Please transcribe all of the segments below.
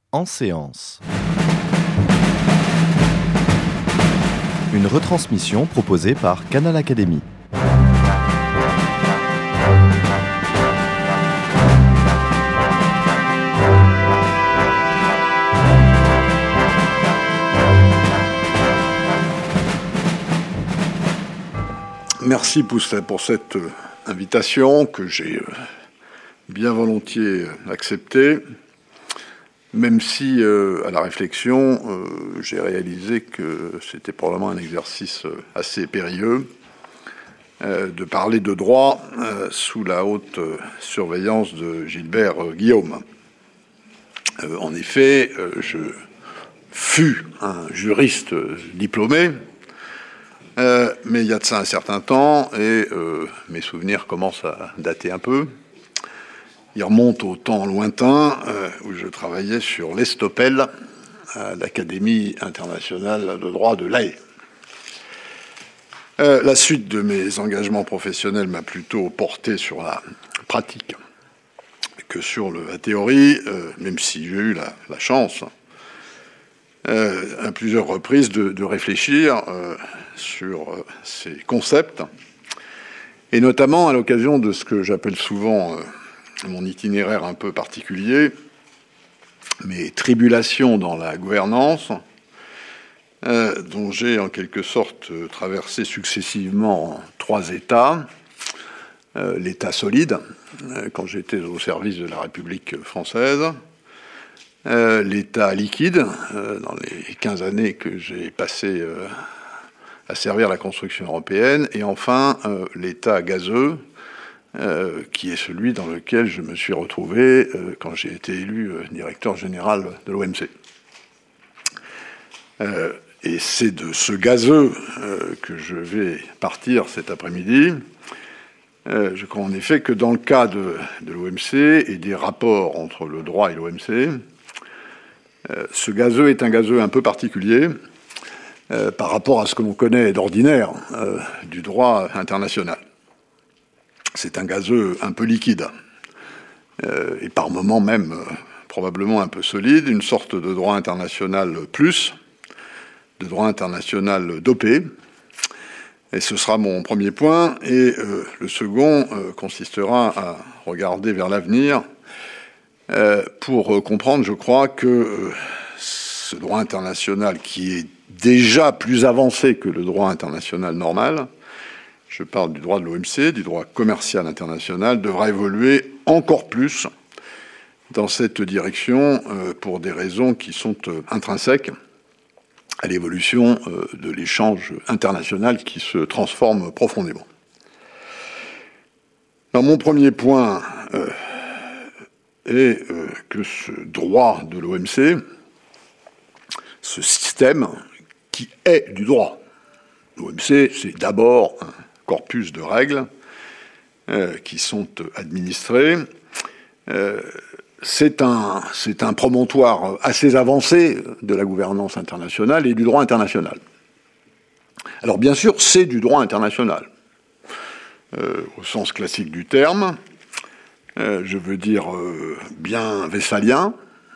En séance. Une retransmission proposée par Canal Académie. Merci pour cette invitation que j'ai bien volontiers acceptée, même si à la réflexion, j'ai réalisé que c'était probablement un exercice assez périlleux de parler de droit sous la haute surveillance de Gilbert Guillaume. En effet, je fus un juriste diplômé, mais il y a de ça un certain temps, et mes souvenirs commencent à dater un peu. Ils remontent au temps lointain où je travaillais sur l'Estopel à l'Académie internationale de droit de La Haye. La suite de mes engagements professionnels m'a plutôt porté sur la pratique que sur la théorie, même si j'ai eu la chance à plusieurs reprises de réfléchir sur ces concepts, et notamment à l'occasion de ce que j'appelle souvent mon itinéraire un peu particulier, mes tribulations dans la gouvernance, dont j'ai en quelque sorte traversé successivement 3 états. L'état solide, quand j'étais au service de la République française, l'état liquide, dans les 15 années que j'ai passées à servir la construction européenne, et enfin l'état gazeux, qui est celui dans lequel je me suis retrouvé quand j'ai été élu directeur général de l'OMC. Et c'est de ce gazeux que je vais partir cet après-midi. Je crois en effet que dans le cas de l'OMC et des rapports entre le droit et l'OMC, ce gazeux est un gazeux un peu particulier par rapport à ce que l'on connaît d'ordinaire du droit international. C'est un gazeux un peu liquide, et par moments même probablement un peu solide, une sorte de droit international plus, de droit international dopé. Et ce sera mon premier point, et le second consistera à regarder vers l'avenir pour comprendre, je crois, que ce droit international qui est déjà plus avancé que le droit international normal, je parle du droit de l'OMC, du droit commercial international, devra évoluer encore plus dans cette direction pour des raisons qui sont intrinsèques à l'évolution de l'échange international qui se transforme profondément. Alors, mon premier point est que ce droit de l'OMC, ce système qui est du droit, l'OMC, c'est d'abord un corpus de règles qui sont administrées. C'est un promontoire assez avancé de la gouvernance internationale et du droit international. Alors bien sûr, c'est du droit international, au sens classique du terme, je veux dire bien westphalien,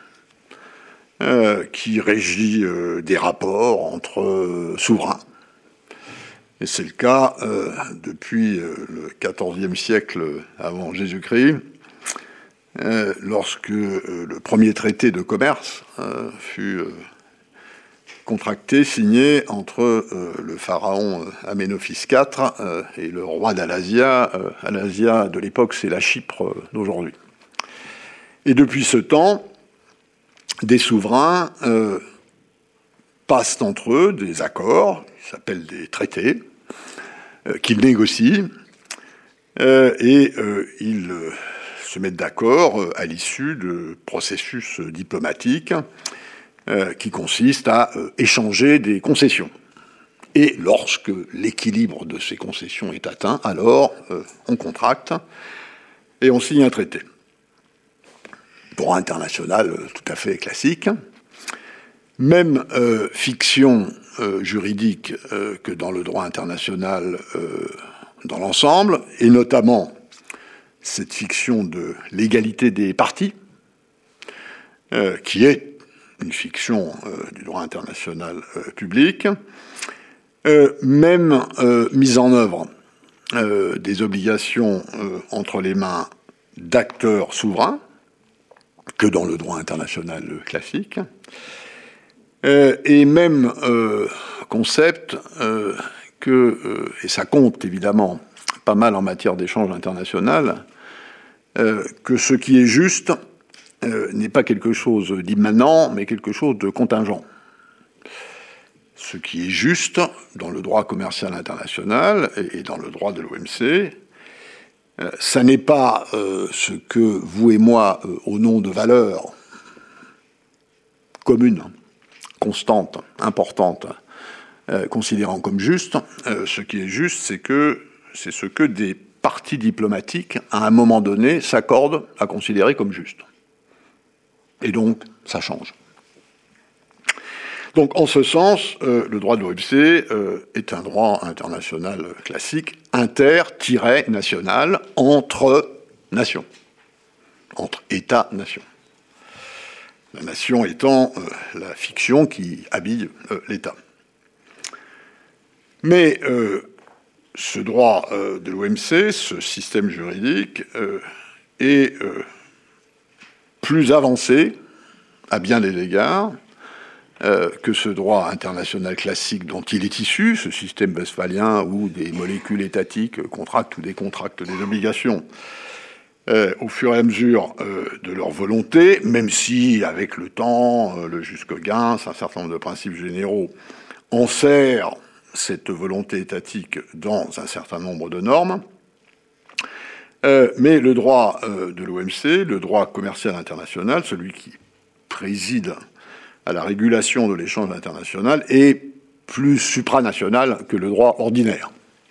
qui régit des rapports entre souverains. Et c'est le cas depuis le XIVe siècle avant Jésus-Christ, lorsque le premier traité de commerce fut contracté, signé entre le pharaon Aménophis IV et le roi d'Alasia. Alasia de l'époque, c'est la Chypre d'aujourd'hui. Et depuis ce temps, des souverains passent entre eux des accords, qui s'appellent des traités, qu'ils négocient, et ils se mettent d'accord à l'issue de processus diplomatiques qui consistent à échanger des concessions. Et lorsque l'équilibre de ces concessions est atteint, alors on contracte et on signe un traité. Droit international tout à fait classique. Même fiction juridique que dans le droit international dans l'ensemble, et notamment cette fiction de l'égalité des parties, qui est une fiction du droit international public, même mise en œuvre des obligations entre les mains d'acteurs souverains, que dans le droit international classique, et même concept et ça compte évidemment pas mal en matière d'échange international, que ce qui est juste n'est pas quelque chose d'immanent, mais quelque chose de contingent. Ce qui est juste dans le droit commercial international et dans le droit de l'OMC, ça n'est pas ce que vous et moi, au nom de valeurs communes, constantes, importantes, considérant comme juste. Ce qui est juste, c'est ce que des partis diplomatiques, à un moment donné, s'accordent à considérer comme juste. Et donc, ça change. Donc, en ce sens, le droit de l'OMC est un droit international classique, inter-national, entre nations, entre États-nations. La nation étant la fiction qui habille l'État. Mais ce droit de l'OMC, ce système juridique, est plus avancé à bien des égards que ce droit international classique dont il est issu, ce système westphalien où des molécules étatiques contractent ou décontractent des obligations au fur et à mesure de leur volonté, même si, avec le temps, le jusqu'au-gain, un certain nombre de principes généraux enserrent cette volonté étatique dans un certain nombre de normes. Mais le droit de l'OMC, le droit commercial international, celui qui préside à la régulation de l'échange international, est plus supranational que le droit ordinaire.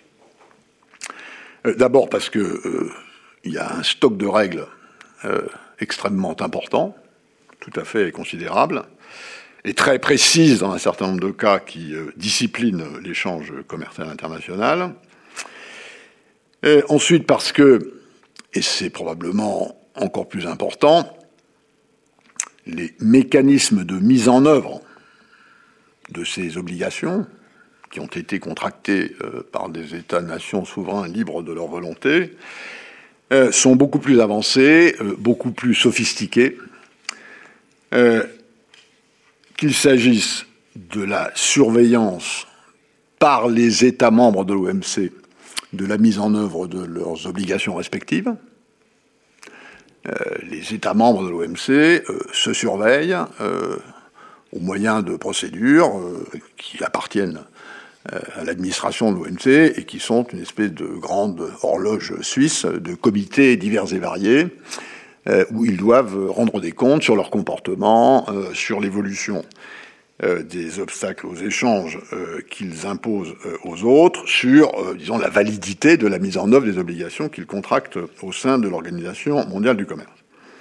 D'abord parce que il y a un stock de règles extrêmement important, tout à fait considérable, et très précise dans un certain nombre de cas qui disciplinent l'échange commercial international. Ensuite parce que, et c'est probablement encore plus important, les mécanismes de mise en œuvre de ces obligations, qui ont été contractées par des États-nations souverains libres de leur volonté, sont beaucoup plus avancés, beaucoup plus sophistiqués, qu'il s'agisse de la surveillance par les États membres de l'OMC de la mise en œuvre de leurs obligations respectives. Les États membres de l'OMC se surveillent au moyen de procédures qui appartiennent à l'administration de l'OMC et qui sont une espèce de grande horloge suisse de comités divers et variés où ils doivent rendre des comptes sur leur comportement, sur l'évolution des obstacles aux échanges qu'ils imposent aux autres, sur, disons, la validité de la mise en œuvre des obligations qu'ils contractent au sein de l'Organisation mondiale du commerce.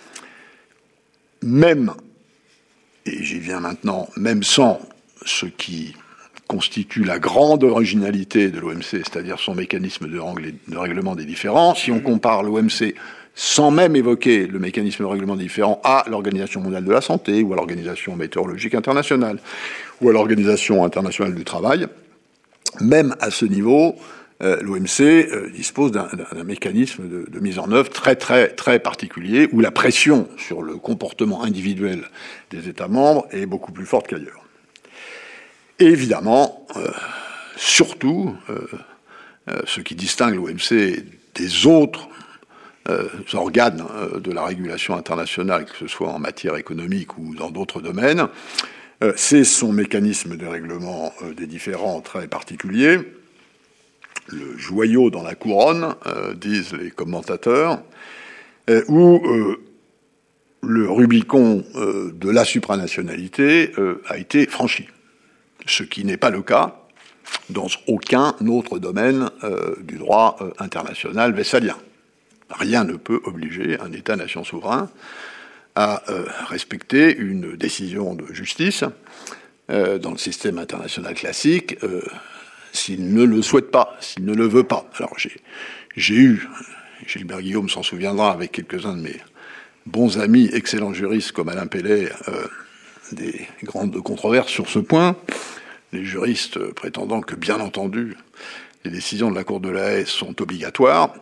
Même, et j'y viens maintenant, même sans ce qui constitue la grande originalité de l'OMC, c'est-à-dire son mécanisme de règlement des différends, si on compare l'OMC sans même évoquer le mécanisme de règlement des différends à l'Organisation mondiale de la santé, ou à l'Organisation météorologique internationale, ou à l'Organisation internationale du travail, même à ce niveau, l'OMC dispose d'un mécanisme de mise en œuvre très, très, très particulier, où la pression sur le comportement individuel des États membres est beaucoup plus forte qu'ailleurs. Et évidemment, surtout, ce qui distingue l'OMC des autres organes de la régulation internationale, que ce soit en matière économique ou dans d'autres domaines, c'est son mécanisme de règlement des différends très particulier, le joyau dans la couronne, disent les commentateurs, où le Rubicon de la supranationalité a été franchi, ce qui n'est pas le cas dans aucun autre domaine du droit international westphalien. Rien ne peut obliger un État-nation souverain à respecter une décision de justice dans le système international classique s'il ne le souhaite pas, s'il ne le veut pas. Alors j'ai eu, Gilbert Guillaume s'en souviendra avec quelques-uns de mes bons amis, excellents juristes comme Alain Pellet, des grandes controverses sur ce point, les juristes prétendant que, bien entendu, les décisions de la Cour de la Haye sont obligatoires.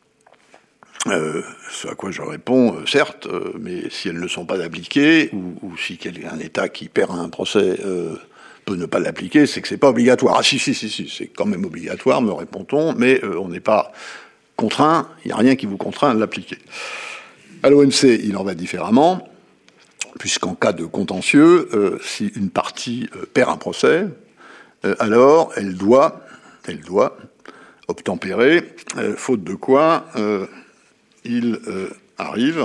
Ce à quoi je réponds, certes, mais si elles ne sont pas appliquées, ou si un État qui perd un procès peut ne pas l'appliquer, c'est que c'est pas obligatoire. Ah si, c'est quand même obligatoire, me répond-on, mais on n'est pas contraint, il n'y a rien qui vous contraint à l'appliquer. À l'OMC, il en va différemment, puisqu'en cas de contentieux, si une partie perd un procès, alors elle doit obtempérer, faute de quoi il arrive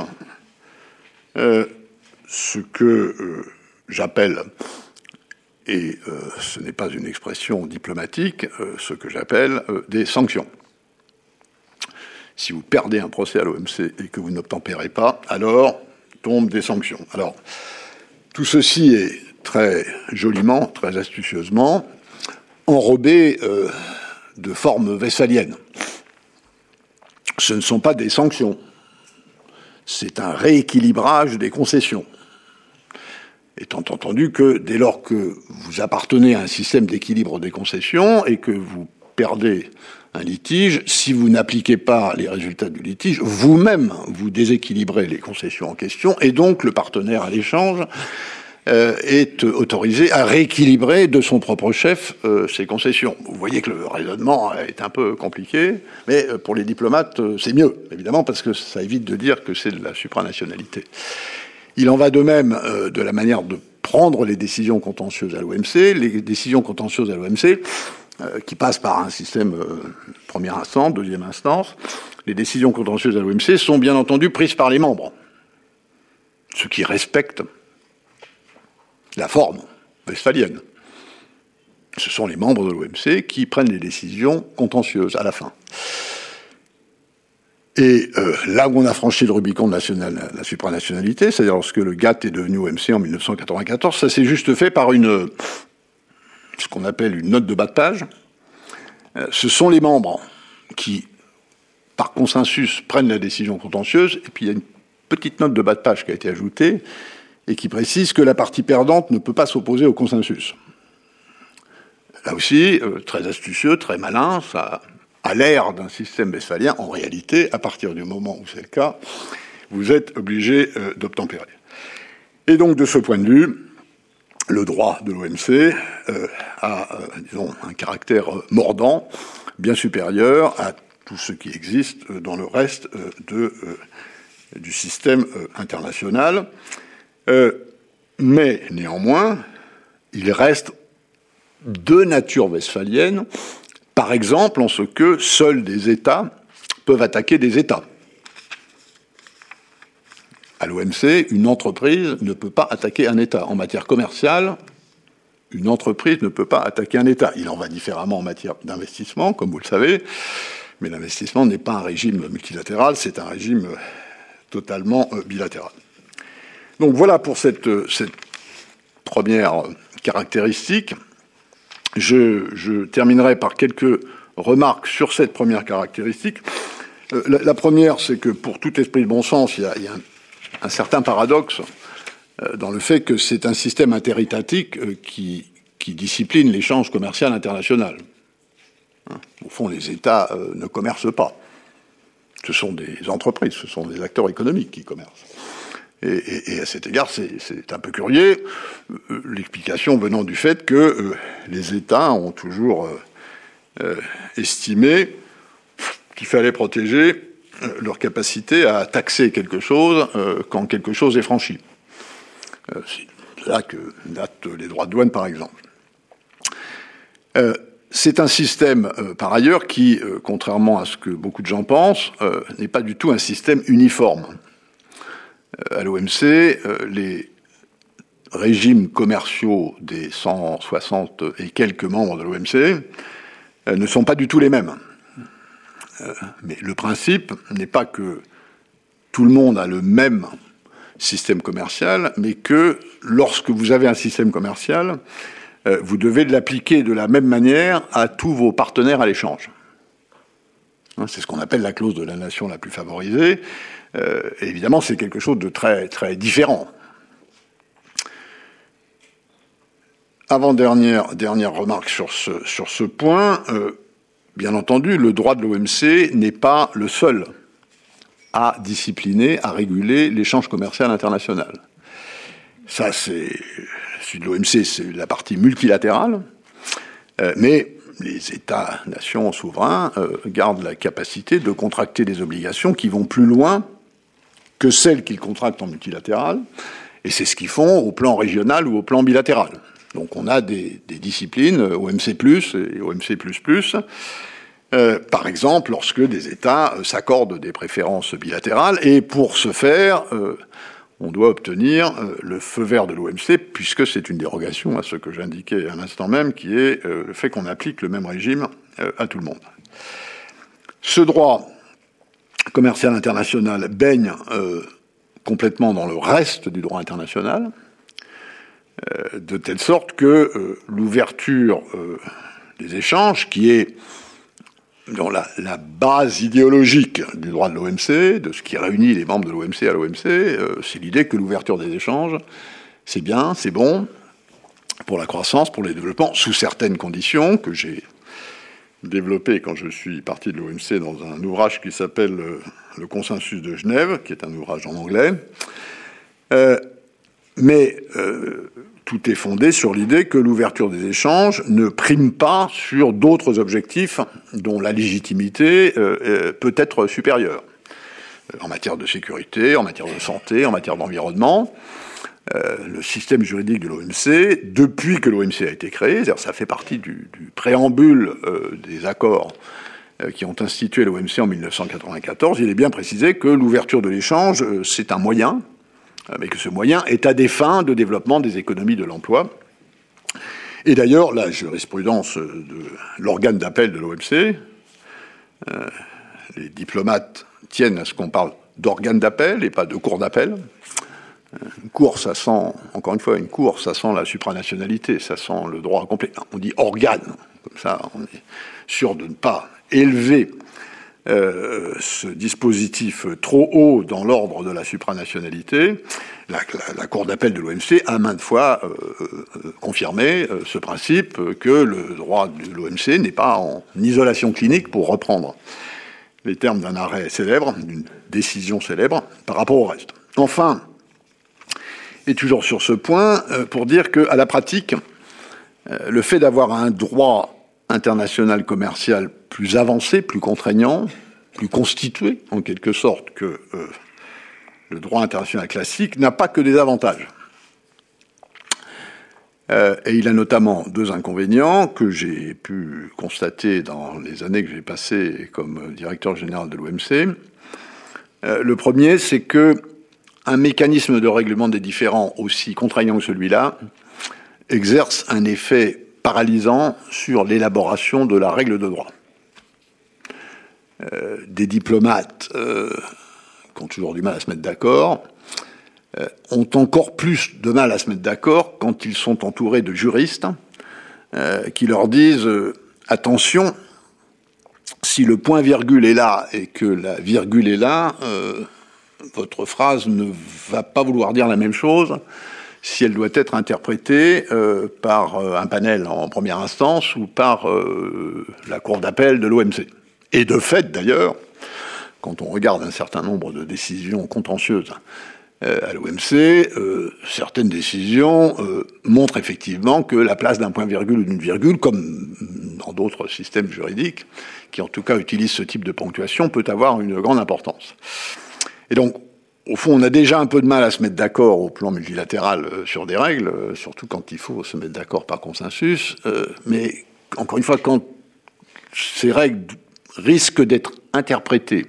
ce que j'appelle, et ce n'est pas une expression diplomatique, ce que j'appelle des sanctions. Si vous perdez un procès à l'OMC et que vous n'obtempérez pas, alors tombent des sanctions. Alors, tout ceci est très joliment, très astucieusement enrobé de formes westphaliennes. Ce ne sont pas des sanctions, c'est un rééquilibrage des concessions. Étant entendu que dès lors que vous appartenez à un système d'équilibre des concessions et que vous perdez un litige, si vous n'appliquez pas les résultats du litige, vous-même vous déséquilibrez les concessions en question et donc le partenaire à l'échange est autorisé à rééquilibrer de son propre chef ses concessions. Vous voyez que le raisonnement est un peu compliqué, mais pour les diplomates, c'est mieux, évidemment, parce que ça évite de dire que c'est de la supranationalité. Il en va de même de la manière de prendre les décisions contentieuses à l'OMC. Les décisions contentieuses à l'OMC, qui passent par un système première instance, deuxième instance, les décisions contentieuses à l'OMC sont bien entendu prises par les membres, ce qui respecte la forme westphalienne. Ce sont les membres de l'OMC qui prennent les décisions contentieuses à la fin. Et là où on a franchi le Rubicon de la supranationalité, c'est-à-dire lorsque le GATT est devenu OMC en 1994, ça s'est juste fait par ce qu'on appelle une note de bas de page. Ce sont les membres qui, par consensus, prennent la décision contentieuse, et puis il y a une petite note de bas de page qui a été ajoutée, et qui précise que la partie perdante ne peut pas s'opposer au consensus. Là aussi, très astucieux, très malin, ça a l'air d'un système westphalien. En réalité, à partir du moment où c'est le cas, vous êtes obligé d'obtempérer. Et donc, de ce point de vue, le droit de l'OMC a, disons, un caractère mordant, bien supérieur à tout ce qui existe dans le reste du système international. Mais néanmoins, il reste de nature westphalienne, par exemple en ce que seuls des États peuvent attaquer des États. À l'OMC, une entreprise ne peut pas attaquer un État. En matière commerciale, une entreprise ne peut pas attaquer un État. Il en va différemment en matière d'investissement, comme vous le savez, mais l'investissement n'est pas un régime multilatéral, c'est un régime totalement bilatéral. Donc voilà pour cette première caractéristique. Je terminerai par quelques remarques sur cette première caractéristique. La première, c'est que pour tout esprit de bon sens, il y a un certain paradoxe dans le fait que c'est un système interétatique qui discipline l'échange commercial international. Au fond, les États ne commercent pas. Ce sont des entreprises, ce sont des acteurs économiques qui commercent. Et à cet égard, c'est un peu curieux, l'explication venant du fait que les États ont toujours estimé qu'il fallait protéger leur capacité à taxer quelque chose quand quelque chose est franchi. C'est là que datent les droits de douane, par exemple. C'est un système, par ailleurs, qui, contrairement à ce que beaucoup de gens pensent, n'est pas du tout un système uniforme. À l'OMC, les régimes commerciaux des 160 et quelques membres de l'OMC ne sont pas du tout les mêmes. Mais le principe n'est pas que tout le monde a le même système commercial, mais que lorsque vous avez un système commercial, vous devez l'appliquer de la même manière à tous vos partenaires à l'échange. C'est ce qu'on appelle la clause de la nation la plus favorisée. Et évidemment, c'est quelque chose de très, très différent. avant-dernière remarque sur ce point. Bien entendu, le droit de l'OMC n'est pas le seul à discipliner, à réguler l'échange commercial international. Ça, celui de l'OMC, c'est la partie multilatérale, mais les États-nations souverains gardent la capacité de contracter des obligations qui vont plus loin que celles qu'ils contractent en multilatéral, et c'est ce qu'ils font au plan régional ou au plan bilatéral. Donc on a des disciplines, OMC+, et OMC++, par exemple, lorsque des États s'accordent des préférences bilatérales, et pour ce faire, on doit obtenir le feu vert de l'OMC, puisque c'est une dérogation à ce que j'indiquais à l'instant même, qui est le fait qu'on applique le même régime à tout le monde. Ce droit commercial international baigne complètement dans le reste du droit international, de telle sorte que l'ouverture des échanges, qui est dans la base idéologique du droit de l'OMC, de ce qui réunit les membres de l'OMC à l'OMC, c'est l'idée que l'ouverture des échanges, c'est bien, c'est bon pour la croissance, pour le développement, sous certaines conditions que j'ai développées quand je suis parti de l'OMC dans un ouvrage qui s'appelle Le Consensus de Genève, qui est un ouvrage en anglais. Mais tout est fondé sur l'idée que l'ouverture des échanges ne prime pas sur d'autres objectifs dont la légitimité peut être supérieure. En matière de sécurité, en matière de santé, en matière d'environnement, le système juridique de l'OMC, depuis que l'OMC a été créé, c'est-à-dire ça fait partie du préambule des accords qui ont institué l'OMC en 1994, il est bien précisé que l'ouverture de l'échange, c'est un moyen, mais que ce moyen est à des fins de développement des économies de l'emploi. Et d'ailleurs, la jurisprudence de l'organe d'appel de l'OMC, les diplomates tiennent à ce qu'on parle d'organe d'appel et pas de cour d'appel. Une cour, ça sent, encore une fois, une cour, ça sent la supranationalité, ça sent le droit complet. On dit organe, comme ça, on est sûr de ne pas élever ce dispositif trop haut dans l'ordre de la supranationalité. La Cour d'appel de l'OMC a maintes fois confirmé ce principe que le droit de l'OMC n'est pas en isolation clinique, pour reprendre les termes d'un arrêt célèbre, d'une décision célèbre, par rapport au reste. Enfin, et toujours sur ce point, pour dire qu'à la pratique, le fait d'avoir un droit international commercial plus avancé, plus contraignant, plus constitué, en quelque sorte, que le droit international classique, n'a pas que des avantages. Et il a notamment deux inconvénients que j'ai pu constater dans les années que j'ai passées comme directeur général de l'OMC. Le premier, c'est que un mécanisme de règlement des différends aussi contraignant que celui-là exerce un effet paralysant sur l'élaboration de la règle de droit. Des diplomates qui ont toujours du mal à se mettre d'accord ont encore plus de mal à se mettre d'accord quand ils sont entourés de juristes qui leur disent attention, si le point-virgule est là et que la virgule est là, votre phrase ne va pas vouloir dire la même chose si elle doit être interprétée par un panel en première instance ou par la cour d'appel de l'OMC. Et de fait, d'ailleurs, quand on regarde un certain nombre de décisions contentieuses à l'OMC, certaines décisions montrent effectivement que la place d'un point-virgule ou d'une virgule, comme dans d'autres systèmes juridiques, qui en tout cas utilisent ce type de ponctuation, peut avoir une grande importance. Et donc, au fond, on a déjà un peu de mal à se mettre d'accord au plan multilatéral sur des règles, surtout quand il faut se mettre d'accord par consensus, mais encore une fois, quand ces règles risquent d'être interprétées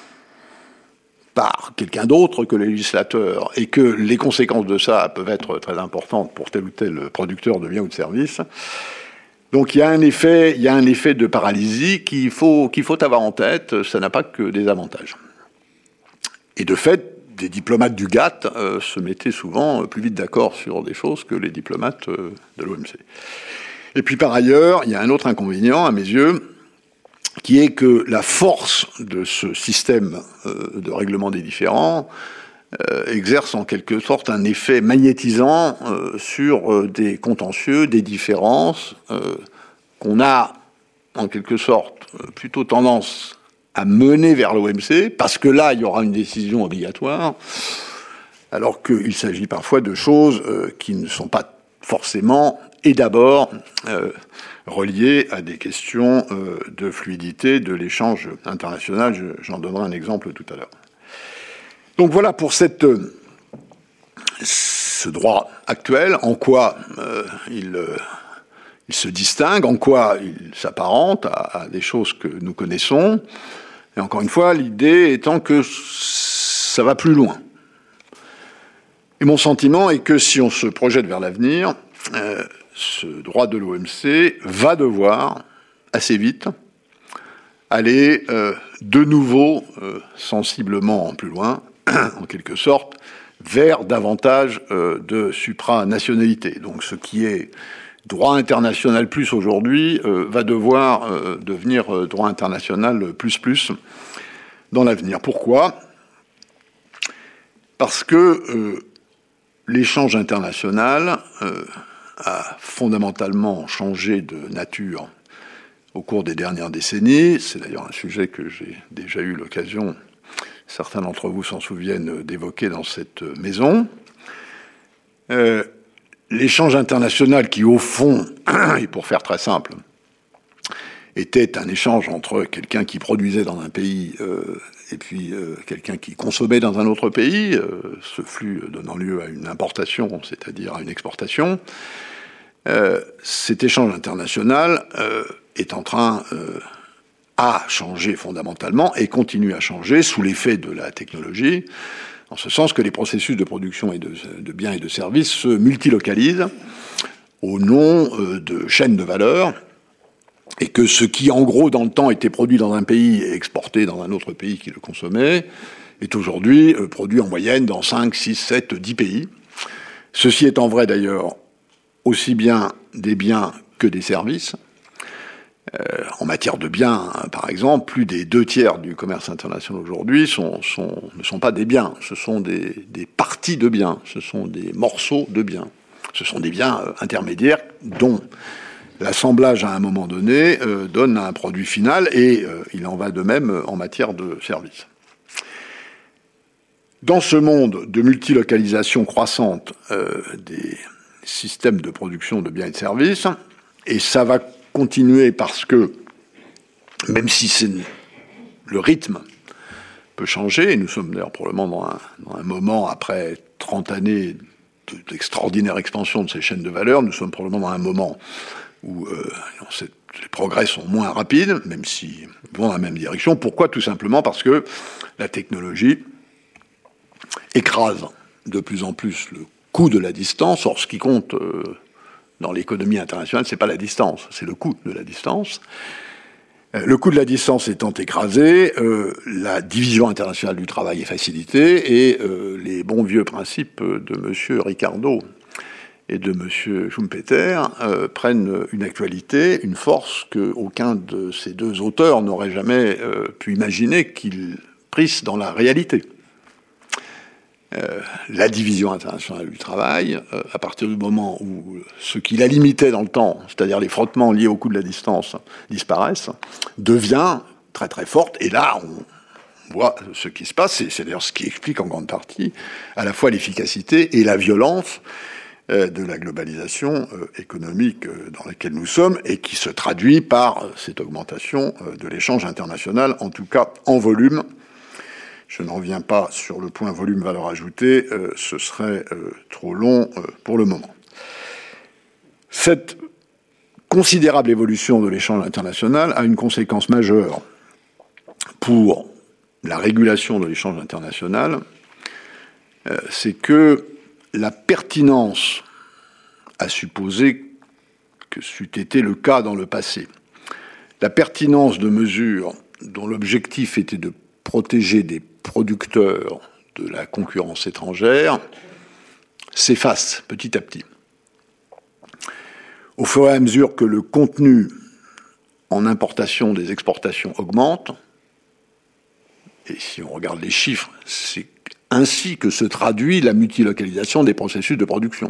par quelqu'un d'autre que le législateur et que les conséquences de ça peuvent être très importantes pour tel ou tel producteur de biens ou de services. Donc il y a un effet de paralysie qu'il faut avoir en tête, ça n'a pas que des avantages. Et de fait, des diplomates du GATT se mettaient souvent plus vite d'accord sur des choses que les diplomates de l'OMC. Et puis par ailleurs, il y a un autre inconvénient à mes yeux, qui est que la force de ce système de règlement des différends exerce en quelque sorte un effet magnétisant sur des contentieux, des différences qu'on a en quelque sorte plutôt tendance à mener vers l'OMC, parce que là, il y aura une décision obligatoire, alors qu'il s'agit parfois de choses qui ne sont pas forcément, et d'abord, reliées à des questions de fluidité de l'échange international. J'en donnerai un exemple tout à l'heure. Donc voilà pour ce droit actuel, en quoi il se distingue, en quoi il s'apparente à des choses que nous connaissons. Et encore une fois, l'idée étant que ça va plus loin. Et mon sentiment est que si on se projette vers l'avenir, ce droit de l'OMC va devoir, assez vite, aller de nouveau sensiblement plus loin, en quelque sorte, vers davantage de supranationalité. Donc ce qui est droit international plus aujourd'hui va devoir devenir droit international plus dans l'avenir. Pourquoi ? Parce que l'échange international a fondamentalement changé de nature au cours des dernières décennies. C'est d'ailleurs un sujet que j'ai déjà eu l'occasion, certains d'entre vous s'en souviennent, d'évoquer dans cette maison. L'échange international qui, au fond, et pour faire très simple, était un échange entre quelqu'un qui produisait dans un pays et puis quelqu'un qui consommait dans un autre pays, ce flux donnant lieu à une importation, c'est-à-dire à une exportation. Cet échange international est en train à changer fondamentalement et continue à changer sous l'effet de la technologie, en ce sens que les processus de production et de biens et de services se multilocalisent au nom de chaînes de valeur, et que ce qui, en gros, dans le temps, était produit dans un pays et exporté dans un autre pays qui le consommait, est aujourd'hui produit en moyenne dans 5, 6, 7, 10 pays. Ceci étant vrai, d'ailleurs, aussi bien des biens que des services. En matière de biens, par exemple, plus des 2/3 du commerce international aujourd'hui ne sont pas des biens, ce sont des parties de biens, ce sont des morceaux de biens. Ce sont des biens intermédiaires dont l'assemblage à un moment donné donne un produit final, et il en va de même en matière de services. Dans ce monde de multilocalisation croissante des systèmes de production de biens et de services, et ça va continuer parce que, même si le rythme peut changer, et nous sommes d'ailleurs probablement dans un moment, après 30 années d'extraordinaire expansion de ces chaînes de valeur, nous sommes probablement dans un moment où les progrès sont moins rapides, même s'ils vont dans la même direction. Pourquoi ? Tout simplement parce que la technologie écrase de plus en plus le coût de la distance. Or, ce qui compte dans l'économie internationale, c'est pas la distance, c'est le coût de la distance. Le coût de la distance étant écrasé, la division internationale du travail est facilitée, et les bons vieux principes de M. Ricardo et de M. Schumpeter prennent une actualité, une force qu'aucun de ces deux auteurs n'aurait jamais pu imaginer qu'ils prissent dans la réalité. La division internationale du travail, à partir du moment où ce qui la limitait dans le temps, c'est-à-dire les frottements liés au coût de la distance, disparaissent, devient très très forte. Et là, on voit ce qui se passe. C'est d'ailleurs ce qui explique en grande partie à la fois l'efficacité et la violence de la globalisation économique dans laquelle nous sommes, et qui se traduit par cette augmentation de l'échange international, en tout cas en volume. Je ne reviens pas sur le point volume-valeur ajoutée, ce serait trop long pour le moment. Cette considérable évolution de l'échange international a une conséquence majeure pour la régulation de l'échange international, c'est que la pertinence à supposer que c'eût été le cas dans le passé, la pertinence de mesures dont l'objectif était de protéger des producteurs de la concurrence étrangère s'efface petit à petit. Au fur et à mesure que le contenu en importation des exportations augmente, et si on regarde les chiffres, c'est ainsi que se traduit la multilocalisation des processus de production.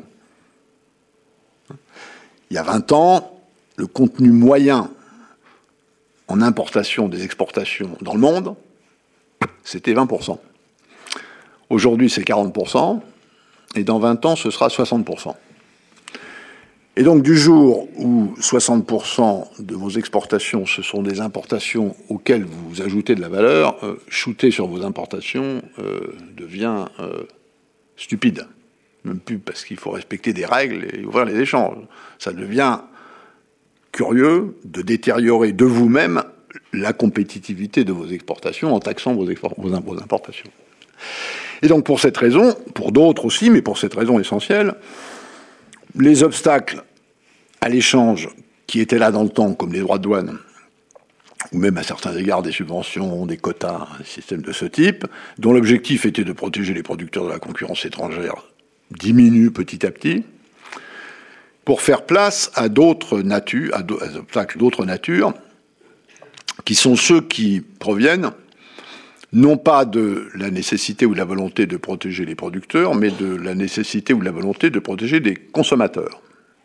Il y a 20 ans, le contenu moyen en importation des exportations dans le monde, c'était 20%. Aujourd'hui, c'est 40%, et dans 20 ans, ce sera 60%. Et donc, du jour où 60% de vos exportations, ce sont des importations auxquelles vous ajoutez de la valeur, shooter sur vos importations devient stupide. Même plus parce qu'il faut respecter des règles et ouvrir les échanges. Ça devient curieux de détériorer de vous-même la compétitivité de vos exportations en taxant vos importations. Et donc, pour cette raison, pour d'autres aussi, mais pour cette raison essentielle, les obstacles à l'échange qui étaient là dans le temps, comme les droits de douane, ou même à certains égards des subventions, des quotas, des systèmes de ce type, dont l'objectif était de protéger les producteurs de la concurrence étrangère, diminuent petit à petit, pour faire place à d'autres natures, à obstacles d'autres natures, qui sont ceux qui proviennent non pas de la nécessité ou de la volonté de protéger les producteurs, mais de la nécessité ou de la volonté de protéger les consommateurs.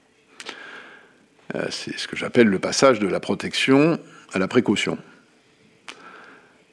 C'est ce que j'appelle le passage de la protection à la précaution. Pourquoi ?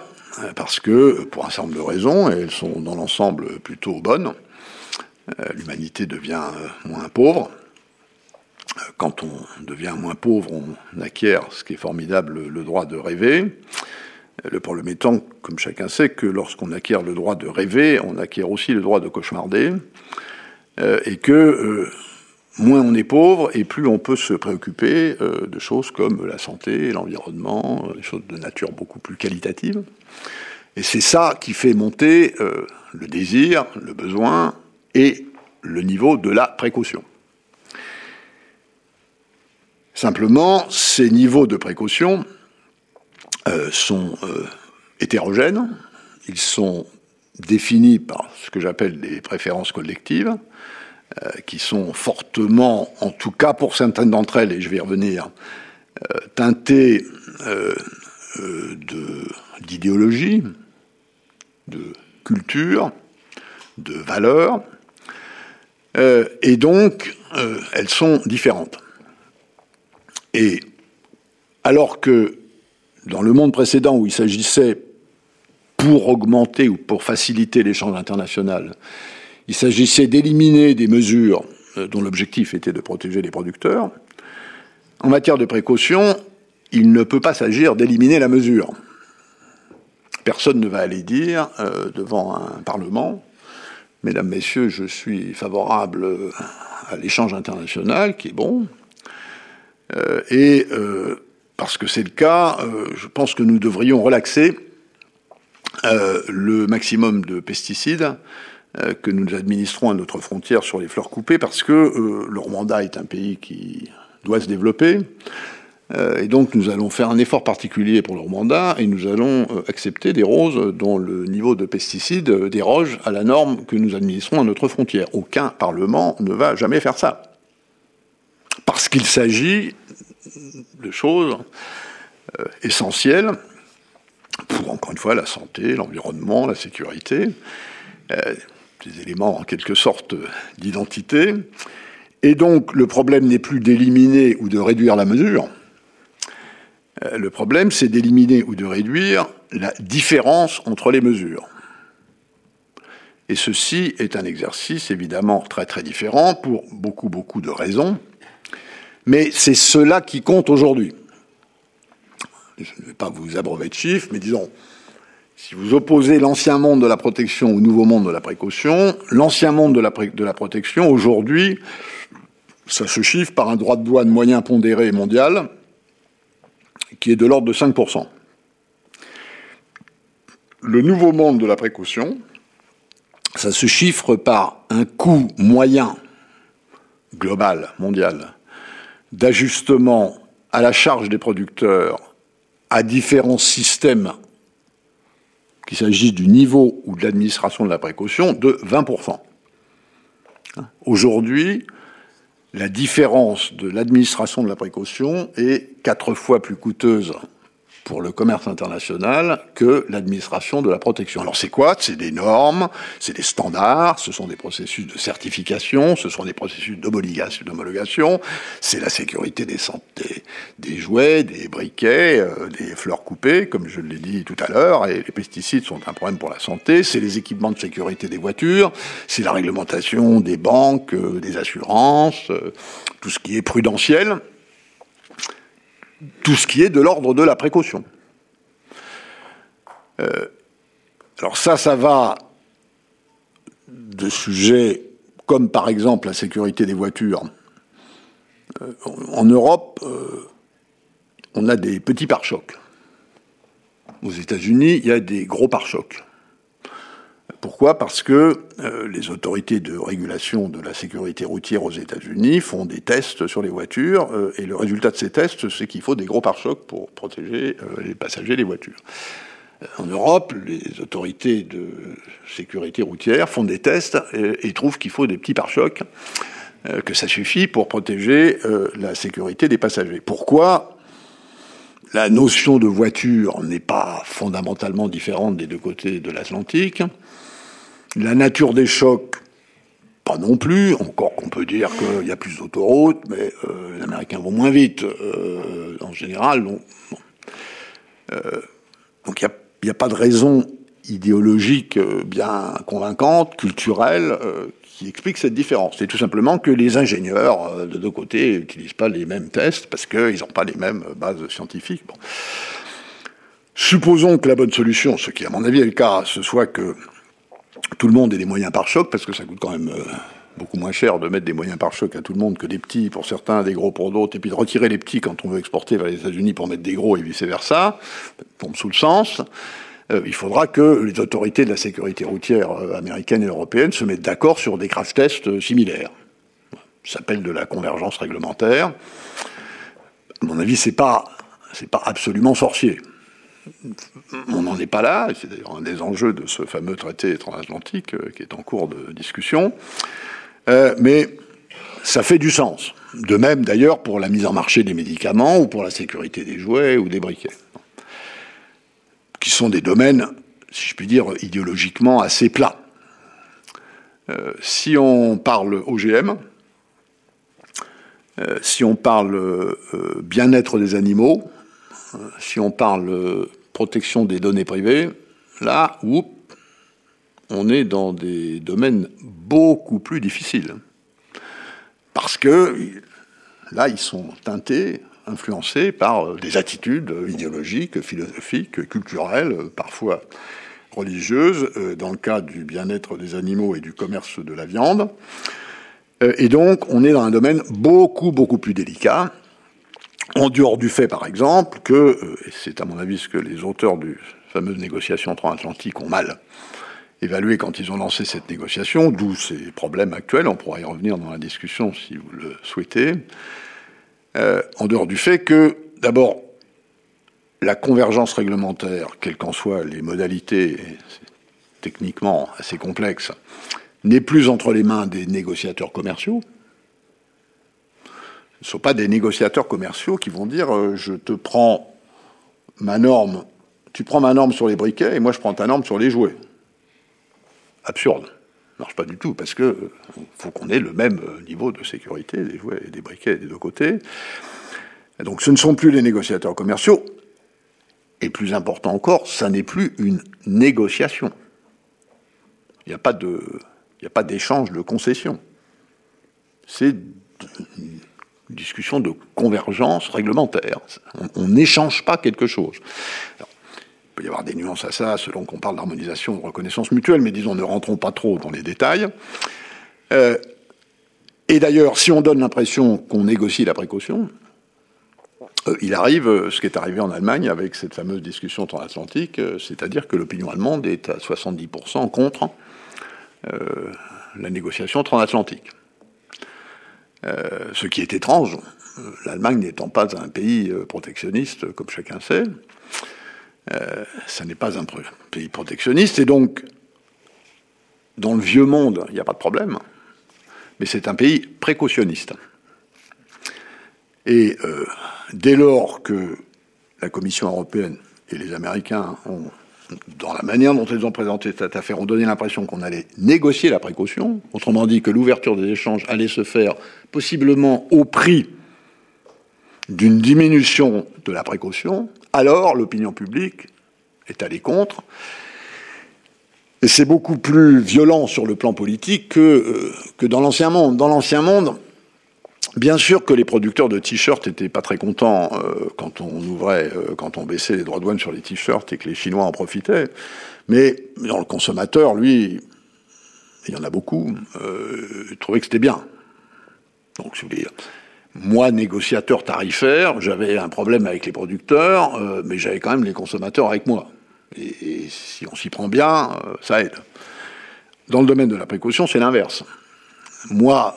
Parce que, pour un certain nombre de raisons, et elles sont dans l'ensemble plutôt bonnes, l'humanité devient moins pauvre. Quand on devient moins pauvre, on acquiert, ce qui est formidable, le droit de rêver. Le problème étant, comme chacun sait, que lorsqu'on acquiert le droit de rêver, on acquiert aussi le droit de cauchemarder, et que moins on est pauvre, et plus on peut se préoccuper de choses comme la santé, l'environnement, des choses de nature beaucoup plus qualitative. Et c'est ça qui fait monter le désir, le besoin et le niveau de la précaution. Simplement, ces niveaux de précaution sont hétérogènes, ils sont définis par ce que j'appelle des préférences collectives, qui sont fortement, en tout cas pour certaines d'entre elles, et je vais y revenir, teintées d'idéologie, de culture, de valeurs, et donc elles sont différentes. Et alors que dans le monde précédent où il s'agissait, pour augmenter ou pour faciliter l'échange international, il s'agissait d'éliminer des mesures dont l'objectif était de protéger les producteurs, en matière de précaution, il ne peut pas s'agir d'éliminer la mesure. Personne ne va aller dire devant un Parlement « Mesdames, Messieurs, je suis favorable à l'échange international, qui est bon, parce que c'est le cas, je pense que nous devrions relaxer le maximum de pesticides que nous administrons à notre frontière sur les fleurs coupées, parce que le Rwanda est un pays qui doit se développer, et donc nous allons faire un effort particulier pour le Rwanda, et nous allons accepter des roses dont le niveau de pesticides déroge à la norme que nous administrons à notre frontière. Aucun Parlement ne va jamais faire ça, parce qu'il s'agit de choses essentielles pour, encore une fois, la santé, l'environnement, la sécurité, des éléments en quelque sorte d'identité. Et donc, le problème n'est plus d'éliminer ou de réduire la mesure. Le problème, c'est d'éliminer ou de réduire la différence entre les mesures. Et ceci est un exercice évidemment très très différent pour beaucoup de raisons, mais c'est cela qui compte aujourd'hui. Je ne vais pas vous abreuver de chiffres, mais disons, si vous opposez l'ancien monde de la protection au nouveau monde de la précaution, l'ancien monde de la protection, aujourd'hui, ça se chiffre par un droit de douane moyen pondéré mondial qui est de l'ordre de 5%. Le nouveau monde de la précaution, ça se chiffre par un coût moyen global, mondial, d'ajustement à la charge des producteurs à différents systèmes, qu'il s'agisse du niveau ou de l'administration de la précaution, de 20%. Aujourd'hui, la différence de l'administration de la précaution est 4 fois plus coûteuse pour le commerce international que l'administration de la protection. Alors c'est quoi? C'est des normes, c'est des standards, ce sont des processus de certification, ce sont des processus d'homologation, c'est la sécurité des jouets, des briquets, des fleurs coupées, comme je l'ai dit tout à l'heure, et les pesticides sont un problème pour la santé, c'est les équipements de sécurité des voitures, c'est la réglementation des banques, des assurances, tout ce qui est prudentiel, tout ce qui est de l'ordre de la précaution. Alors ça va de sujets comme par exemple la sécurité des voitures. En Europe, on a des petits pare-chocs. Aux États-Unis, il y a des gros pare-chocs. Pourquoi? Parce que les autorités de régulation de la sécurité routière aux États-Unis font des tests sur les voitures et le résultat de ces tests, c'est qu'il faut des gros pare-chocs pour protéger les passagers des voitures. En Europe, les autorités de sécurité routière font des tests et trouvent qu'il faut des petits pare-chocs, que ça suffit pour protéger la sécurité des passagers. Pourquoi? La notion de voiture n'est pas fondamentalement différente des deux côtés de l'Atlantique. La nature des chocs, pas non plus, encore qu'on peut dire qu'il y a plus d'autoroutes, mais les Américains vont moins vite, en général. Donc il n'y a pas de raison idéologique bien convaincante, culturelle, qui explique cette différence. C'est tout simplement que les ingénieurs de deux côtés n'utilisent pas les mêmes tests, parce qu'ils n'ont pas les mêmes bases scientifiques. Bon. Supposons que la bonne solution, ce qui à mon avis est le cas, ce soit que tout le monde ait des moyens pare-chocs, parce que ça coûte quand même beaucoup moins cher de mettre des moyens pare-chocs à tout le monde que des petits pour certains, des gros pour d'autres, et puis de retirer les petits quand on veut exporter vers les États-Unis pour mettre des gros et vice-versa, tombe sous le sens. Il faudra que les autorités de la sécurité routière américaine et européenne se mettent d'accord sur des crash tests similaires. Ça s'appelle de la convergence réglementaire. À mon avis, c'est pas absolument sorcier. On n'en est pas là, c'est d'ailleurs un des enjeux de ce fameux traité transatlantique qui est en cours de discussion, mais ça fait du sens. De même d'ailleurs pour la mise en marché des médicaments ou pour la sécurité des jouets ou des briquets, qui sont des domaines, si je puis dire, idéologiquement assez plats. Si on parle OGM, si on parle bien-être des animaux, si on parle protection des données privées, là, on est dans des domaines beaucoup plus difficiles. Parce que là, ils sont teintés, influencés par des attitudes idéologiques, philosophiques, culturelles, parfois religieuses, dans le cas du bien-être des animaux et du commerce de la viande. Et donc, on est dans un domaine beaucoup, beaucoup plus délicat, en dehors du fait, par exemple, que, et c'est à mon avis ce que les auteurs des fameuses négociations transatlantiques ont mal évalué quand ils ont lancé cette négociation, d'où ces problèmes actuels, on pourra y revenir dans la discussion si vous le souhaitez, en dehors du fait que, d'abord, la convergence réglementaire, quelles qu'en soient les modalités, techniquement assez complexes, n'est plus entre les mains des négociateurs commerciaux. Ce ne sont pas des négociateurs commerciaux qui vont dire je te prends ma norme, tu prends ma norme sur les briquets et moi je prends ta norme sur les jouets. Absurde. Ça ne marche pas du tout parce que faut qu'on ait le même niveau de sécurité des jouets et des briquets des deux côtés. Et donc ce ne sont plus les négociateurs commerciaux. Et plus important encore, ça n'est plus une négociation. Il n'y a pas d'échange de concessions. C'est une discussion de convergence réglementaire. On n'échange pas quelque chose. Alors, il peut y avoir des nuances à ça, selon qu'on parle d'harmonisation ou de reconnaissance mutuelle, mais disons, ne rentrons pas trop dans les détails. Et d'ailleurs, si on donne l'impression qu'on négocie la précaution, il arrive ce qui est arrivé en Allemagne avec cette fameuse discussion transatlantique, c'est-à-dire que l'opinion allemande est à 70% contre la négociation transatlantique. Ce qui est étrange, l'Allemagne n'étant pas un pays protectionniste, comme chacun sait, ça n'est pas un pays protectionniste, et donc, dans le vieux monde, il n'y a pas de problème, mais c'est un pays précautionniste. Et dès lors que la Commission européenne et les Américains ont, dans la manière dont ils ont présenté cette affaire, ont donné l'impression qu'on allait négocier la précaution, autrement dit que l'ouverture des échanges allait se faire possiblement au prix d'une diminution de la précaution, alors l'opinion publique est allée contre. Et c'est beaucoup plus violent sur le plan politique que dans l'Ancien Monde. Dans l'Ancien Monde, bien sûr que les producteurs de t-shirts n'étaient pas très contents quand on baissait les droits de douane sur les t-shirts et que les Chinois en profitaient. Mais dans le consommateur, lui, il y en a beaucoup, trouvait que c'était bien. Donc, je veux dire, moi, négociateur tarifaire, j'avais un problème avec les producteurs, mais j'avais quand même les consommateurs avec moi. Et si on s'y prend bien, ça aide. Dans le domaine de la précaution, c'est l'inverse. Moi,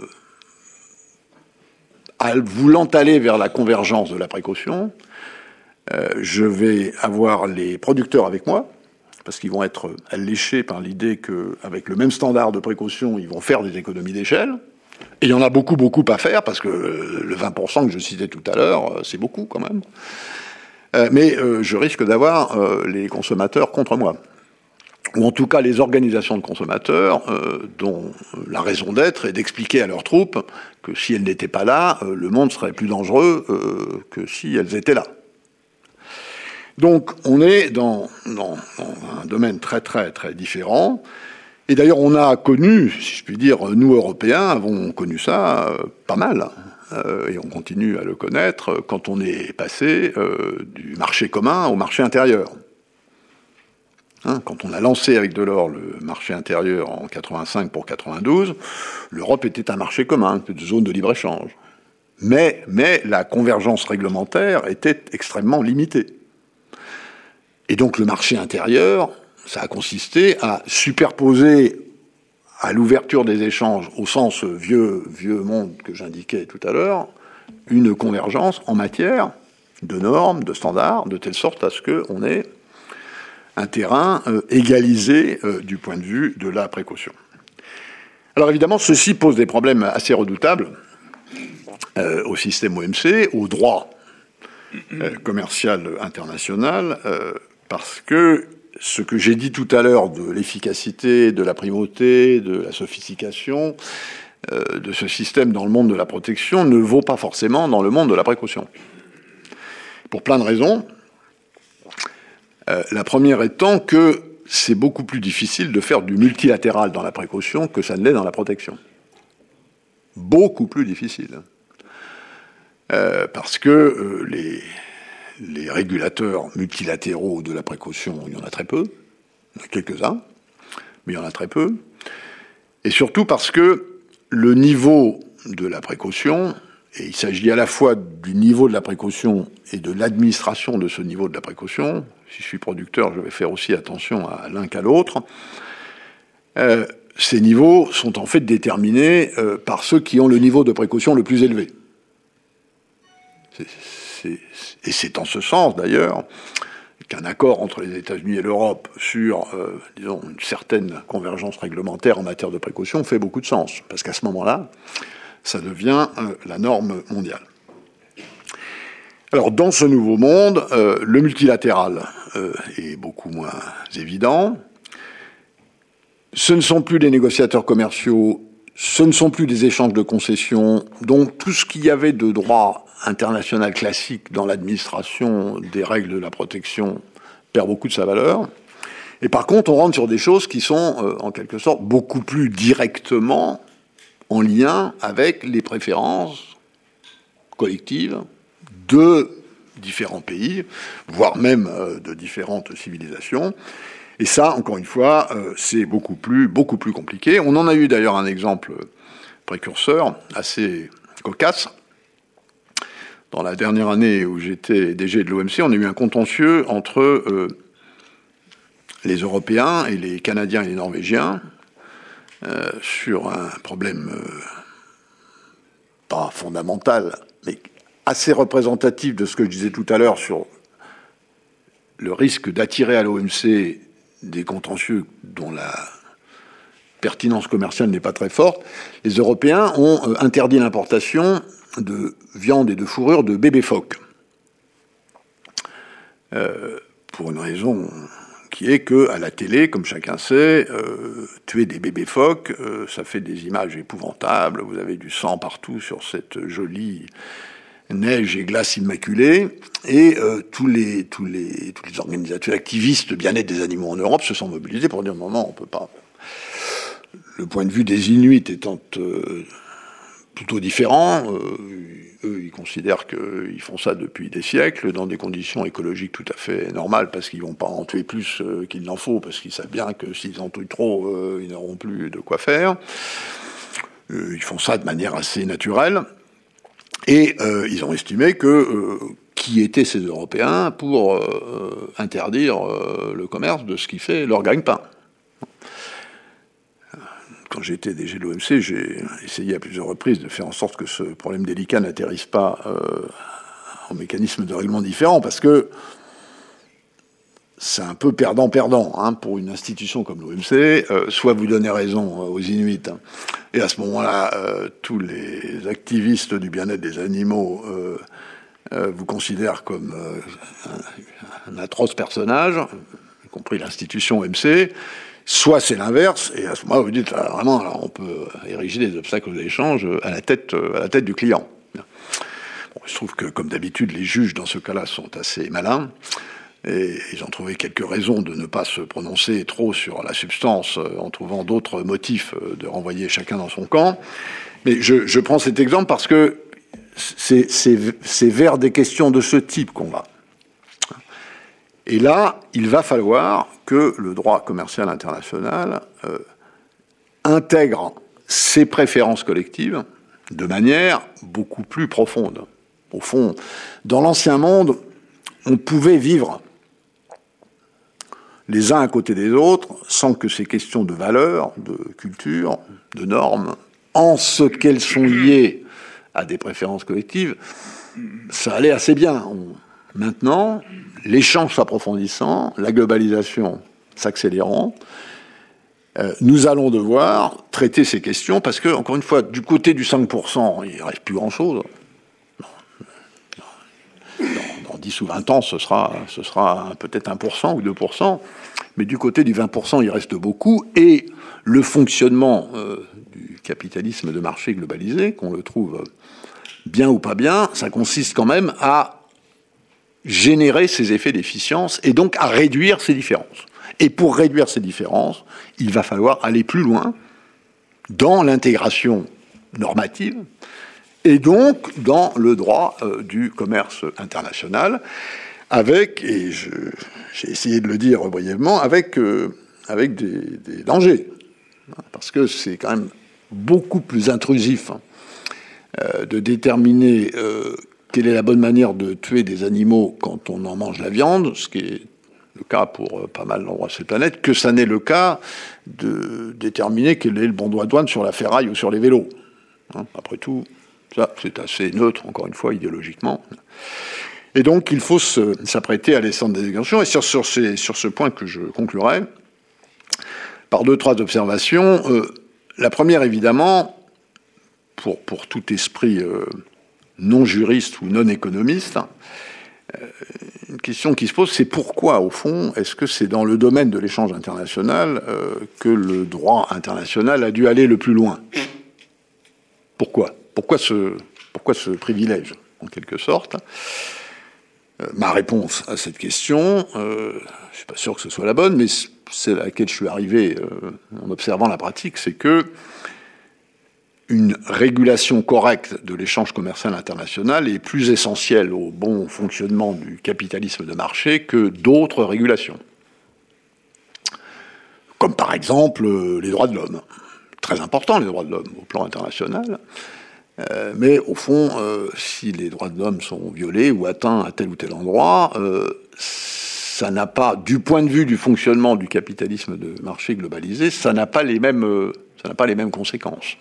voulant aller vers la convergence de la précaution, je vais avoir les producteurs avec moi, parce qu'ils vont être alléchés par l'idée qu'avec le même standard de précaution, ils vont faire des économies d'échelle. Et il y en a beaucoup à faire, parce que le 20% que je citais tout à l'heure, c'est beaucoup quand même. Mais je risque d'avoir les consommateurs contre moi. Ou en tout cas les organisations de consommateurs dont la raison d'être est d'expliquer à leurs troupes que si elles n'étaient pas là, le monde serait plus dangereux que si elles étaient là. Donc on est dans un domaine très différent. Et d'ailleurs on a connu, si je puis dire, nous Européens avons connu ça pas mal. Et on continue à le connaître quand on est passé du marché commun au marché intérieur. Quand on a lancé avec Delors le marché intérieur en 85 pour 92, l'Europe était un marché commun, une zone de libre-échange. Mais la convergence réglementaire était extrêmement limitée. Et donc le marché intérieur, ça a consisté à superposer à l'ouverture des échanges, au sens vieux monde que j'indiquais tout à l'heure, une convergence en matière de normes, de standards, de telle sorte à ce qu'on ait un terrain égalisé du point de vue de la précaution. Alors évidemment, ceci pose des problèmes assez redoutables au système OMC, au droit commercial international, parce que ce que j'ai dit tout à l'heure de l'efficacité, de la primauté, de la sophistication de ce système dans le monde de la protection ne vaut pas forcément dans le monde de la précaution. Pour plein de raisons. La première étant que c'est beaucoup plus difficile de faire du multilatéral dans la précaution que ça ne l'est dans la protection. Beaucoup plus difficile. Parce que les régulateurs multilatéraux de la précaution, il y en a très peu. Il y en a quelques-uns, mais il y en a très peu. Et surtout parce que le niveau de la précaution, et il s'agit à la fois du niveau de la précaution et de l'administration de ce niveau de la précaution. Si je suis producteur, je vais faire aussi attention à l'un qu'à l'autre. Ces niveaux sont en fait déterminés par ceux qui ont le niveau de précaution le plus élevé. Et c'est en ce sens, d'ailleurs, qu'un accord entre les États-Unis et l'Europe sur, disons, une certaine convergence réglementaire en matière de précaution fait beaucoup de sens. Parce qu'à ce moment-là, ça devient la norme mondiale. Alors, dans ce nouveau monde, le multilatéral est beaucoup moins évident. Ce ne sont plus des négociateurs commerciaux, ce ne sont plus des échanges de concessions. Donc, tout ce qu'il y avait de droit international classique dans l'administration des règles de la protection perd beaucoup de sa valeur. Et par contre, on rentre sur des choses qui sont, en quelque sorte, beaucoup plus directement en lien avec les préférences collectives de différents pays, voire même de différentes civilisations. Et ça, encore une fois, c'est beaucoup plus compliqué. On en a eu d'ailleurs un exemple précurseur assez cocasse. Dans la dernière année où j'étais DG de l'OMC, on a eu un contentieux entre les Européens et les Canadiens et les Norvégiens sur un problème pas fondamental, mais assez représentatif de ce que je disais tout à l'heure sur le risque d'attirer à l'OMC des contentieux dont la pertinence commerciale n'est pas très forte. Les Européens ont interdit l'importation de viande et de fourrure de bébés phoques. pour une raison qui est que à la télé, comme chacun sait, tuer des bébés phoques, ça fait des images épouvantables. Vous avez du sang partout sur cette jolie neige et glace immaculée. Et tous les organisateurs activistes de bien-être des animaux en Europe se sont mobilisés pour dire non, on peut pas. Le point de vue des Inuits étant plutôt différent, eux, ils considèrent qu'ils font ça depuis des siècles, dans des conditions écologiques tout à fait normales, parce qu'ils vont pas en tuer plus qu'il n'en faut, parce qu'ils savent bien que s'ils en tuent trop, ils n'auront plus de quoi faire. Ils font ça de manière assez naturelle. Et ils ont estimé que qui étaient ces Européens pour interdire le commerce de ce qui fait leur gagne-pain. Quand j'étais DG de l'OMC, j'ai essayé à plusieurs reprises de faire en sorte que ce problème délicat n'atterrisse pas en mécanisme de règlement différent, parce que c'est un peu perdant-perdant pour une institution comme l'OMC. Soit vous donnez raison aux Inuits, et à ce moment-là, tous les activistes du bien-être des animaux vous considèrent comme un atroce personnage, y compris l'institution OMC. Soit c'est l'inverse, et à ce moment-là, vous dites, vraiment, alors on peut ériger des obstacles aux échanges à la tête du client. Bon, il se trouve que, comme d'habitude, les juges, dans ce cas-là, sont assez malins, et ils ont trouvé quelques raisons de ne pas se prononcer trop sur la substance, en trouvant d'autres motifs de renvoyer chacun dans son camp. Mais je prends cet exemple parce que c'est vers des questions de ce type qu'on va. Et là, il va falloir que le droit commercial international intègre ses préférences collectives de manière beaucoup plus profonde. Au fond, dans l'ancien monde, on pouvait vivre les uns à côté des autres sans que ces questions de valeurs, de culture, de normes, en ce qu'elles sont liées à des préférences collectives, ça allait assez bien. Maintenant, l'échange s'approfondissant, la globalisation s'accélérant, nous allons devoir traiter ces questions parce que, encore une fois, du côté du 5%, il ne reste plus grand-chose. Dans 10 ou 20 ans, ce sera peut-être 1% ou 2%, mais du côté du 20%, il reste beaucoup, et le fonctionnement du capitalisme de marché globalisé, qu'on le trouve bien ou pas bien, ça consiste quand même à générer ces effets d'efficience et donc à réduire ces différences. Et pour réduire ces différences, il va falloir aller plus loin dans l'intégration normative et donc dans le droit du commerce international, avec, et j'ai essayé de le dire brièvement, avec des dangers. Parce que c'est quand même beaucoup plus intrusif de déterminer quelle est la bonne manière de tuer des animaux quand on en mange la viande, ce qui est le cas pour pas mal d'endroits sur cette planète, que ça n'est le cas de déterminer quel est le bon droit de douane sur la ferraille ou sur les vélos. Après tout, ça, c'est assez neutre, encore une fois, idéologiquement. Et donc, il faut s'apprêter à descendre des exemptions. Et sur ce point que je conclurai, par 2-3 observations. La première, évidemment, pour tout esprit non juriste ou non économiste, une question qui se pose, c'est pourquoi, au fond, est-ce que c'est dans le domaine de l'échange international que le droit international a dû aller le plus loin ? Pourquoi ce privilège, en quelque sorte ? Ma réponse à cette question, je suis pas sûr que ce soit la bonne, mais c'est à laquelle je suis arrivé en observant la pratique, c'est que une régulation correcte de l'échange commercial international est plus essentielle au bon fonctionnement du capitalisme de marché que d'autres régulations. Comme par exemple les droits de l'homme. Très important, les droits de l'homme au plan international. Mais au fond, si les droits de l'homme sont violés ou atteints à tel ou tel endroit, ça n'a pas, du point de vue du fonctionnement du capitalisme de marché globalisé, ça n'a pas les mêmes conséquences.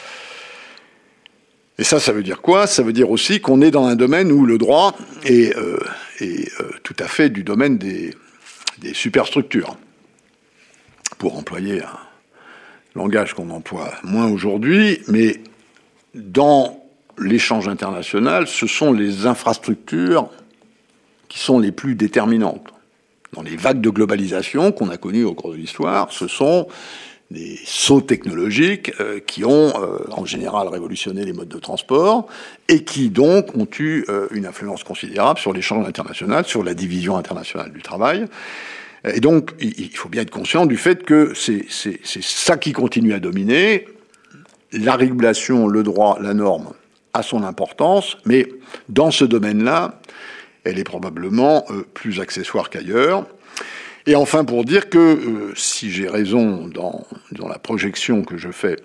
Et ça veut dire quoi ? Ça veut dire aussi qu'on est dans un domaine où le droit est tout à fait du domaine des superstructures. Pour employer un langage qu'on emploie moins aujourd'hui, mais dans l'échange international, ce sont les infrastructures qui sont les plus déterminantes. Dans les vagues de globalisation qu'on a connues au cours de l'histoire, ce sont des sauts technologiques qui ont en général révolutionné les modes de transport et qui donc ont eu une influence considérable sur l'échange international, sur la division internationale du travail. Et donc, il faut bien être conscient du fait que c'est ça qui continue à dominer. La régulation, le droit, la norme a son importance, mais dans ce domaine-là, elle est probablement plus accessoire qu'ailleurs. Et enfin, pour dire que si j'ai raison dans la projection que je fais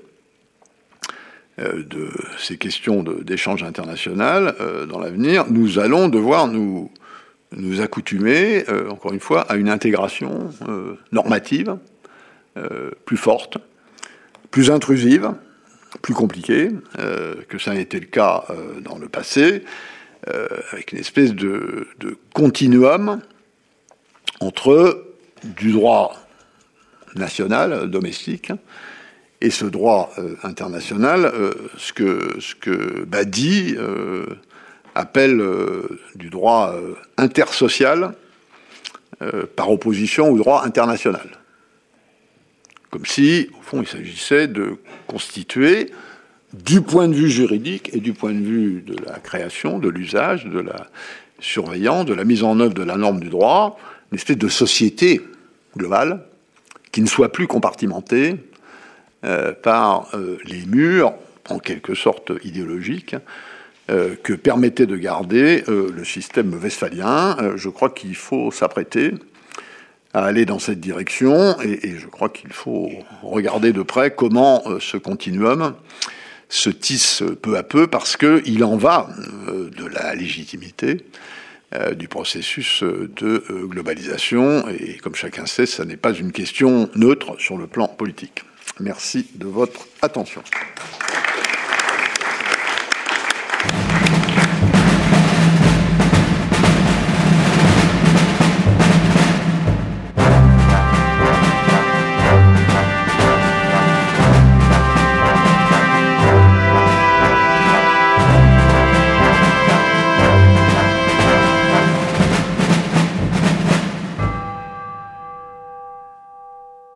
de ces questions d'échange international dans l'avenir, nous allons devoir nous accoutumer, encore une fois, à une intégration normative plus forte, plus intrusive, plus compliquée, que ça a été le cas dans le passé, avec une espèce de continuum entre du droit national, domestique, et ce droit international, ce que Badi appelle du droit intersocial par opposition au droit international. Comme si, au fond, il s'agissait de constituer, du point de vue juridique et du point de vue de la création, de l'usage, de la surveillance, de la mise en œuvre de la norme du droit, une espèce de société globale qui ne soit plus compartimentée par les murs, en quelque sorte idéologiques, que permettait de garder le système westphalien. Je crois qu'il faut s'apprêter à aller dans cette direction et je crois qu'il faut regarder de près comment ce continuum se tisse peu à peu parce qu'il en va de la légitimité du processus de globalisation. Et comme chacun sait, ça n'est pas une question neutre sur le plan politique. Merci de votre attention.